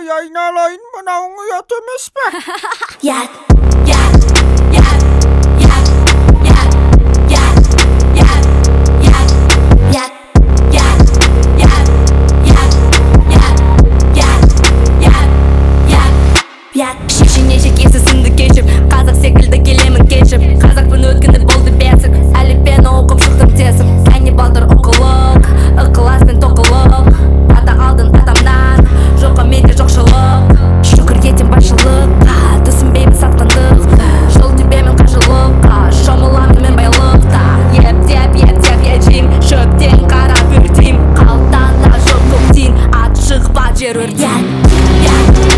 Ay aynalayın, mınavın uyat emes mi? Yat, yat, yat, yat, yat, yat, yat, yat, yat, yat, yat, yat, yat, yat, yat, yat. Şişin eşek ensesinde geçip Kazak секілді келемін кешіп Қазақпен өткенді болды бесік Әлі пен оқып шықтым тесіп Әне балдар оқылық Ықылас пен тоқылық Ата алдын атамнан Жоққа менде жоқшылық Шүкір етем басшылыққа Түсінбеймін сатқандық Жол тебемін қажылыққа Шомыламын мен байлықта Ептеп ежейм Шөптен қарап өртейм Қалтанда жоқ көктейін Ат шықпа жер өртейін